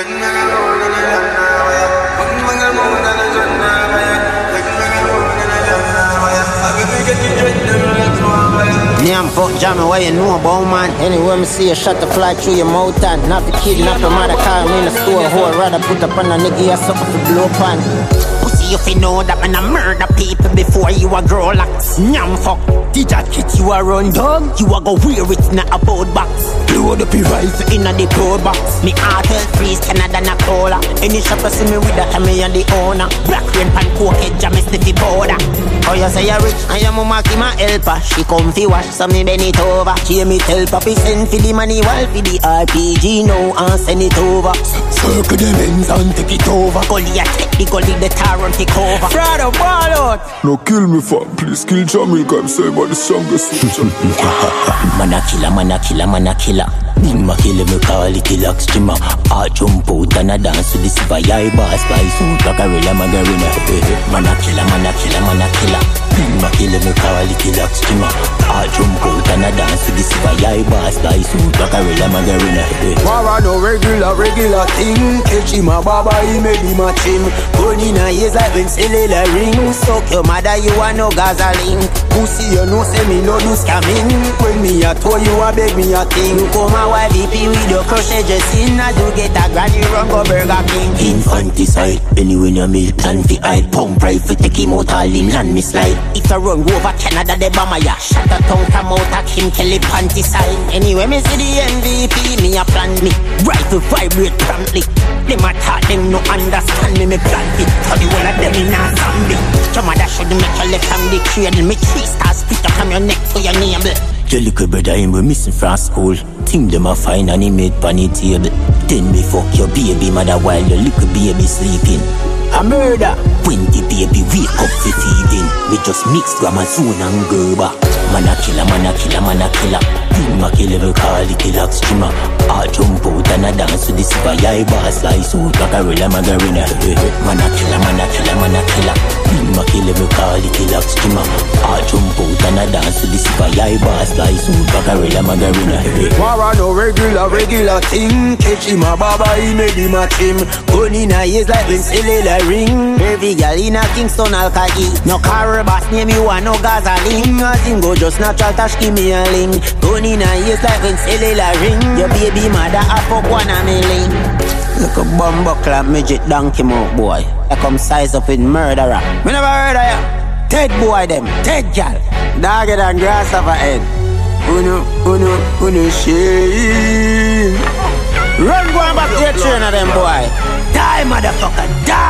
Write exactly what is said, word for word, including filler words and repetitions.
Me and fuck jamming, what you know about, man? Anyway, me see a shot to fly through your mouth and not the kid, not the mother car, me in the store, who I'd rather put up on a nigga or something for blow pan. Pussy, if you know that man I murder people before you a grow like nyam fuck. Did I kid you a run dog? You a go wear it in a boat box. Load up your rifle in a the road box. Me heart health freeze, Canada na cola. Any shopper see me with that, I'm me and the owner. Black rain pan coke head, jam me sniffy powder. Oh, you say you're rich, and your mama keep my helper. She come fi wash, so me bend it over. She me tell papi send fi the money, while fi the R P G now and send it over. Circle the ends and take it over. Gully a take the gully, the tar and take over. Fraud of ball out. No kill me fam, please kill Jamaica, I'm sorry about the strongest soldier. Man a killer, man a killer, man a killer. Big ma kill me call it the lock streamer. I jump out and I dance to the silver eye boss. Spice out like a real margarina. Man a killer, man a killer, man a killer. Big ma kill me call it the lock streamer. I jump out and I dance to the silver eye boss. Spice out like a real margarina. Mara no regular, regular thing. Catch him a baba, he may be match him. Gun in a ears like when cellular ring. Suck your mother, you a no gasoline. Pussy, you know say me no do scamming. When me a told you a beg me a thing. You come a Y V P with your crochet just in. I do get a granny run go Burger King. Infanticide, anyway your meal plan fi hide. Pump rifle take him out all in land me slide. If I run over Canada the bomber ya shut a tongue come out a Kim Kelly panty side. Anyway me see the M V P me a plan me. Rifle vibrate promptly. Them a talk them no understand me me plan it. For the whole of them in a zombie. Your mother should make your left from the cradle. Me three stars split up from your neck to your navel. Your little brother him we missing from school. Think them a fine and he made panny table. Then me fuck your baby mother while your little baby sleeping. A murder. When the baby wake up for feeding. We just mix Gramazone and Gerber. Man a killer, man a killer, man a killer. Big ma kill every call it the lock streamer. I jump out and I dance to the silver eye boss. Slice out like a real margarina. Man a killer, man a killer, man a killer. Big ma kill every call it the lock streamer. I jump out and I dance to the silver eye boss. Slice out like a real margarina. Mara no regular, regular thing. Catch him a baba, he may be match him. Gun in a ears like when cellular ring. Every girl in a Kingston Alcagi. No car boss name you and no gasoline. As him go just natural touch give me a link. Gun in a ears like when cellular ring. Your baby mother a fuck one a million. Look a bumbo clap midget donkey mouth boy. I come size up with murderer. Me never heard of ya. Dead boy them, dead gal. Dogger than grass of a head. Uno, uno, uno shame. Run go and back to your train of them boy. Die motherfucker, die.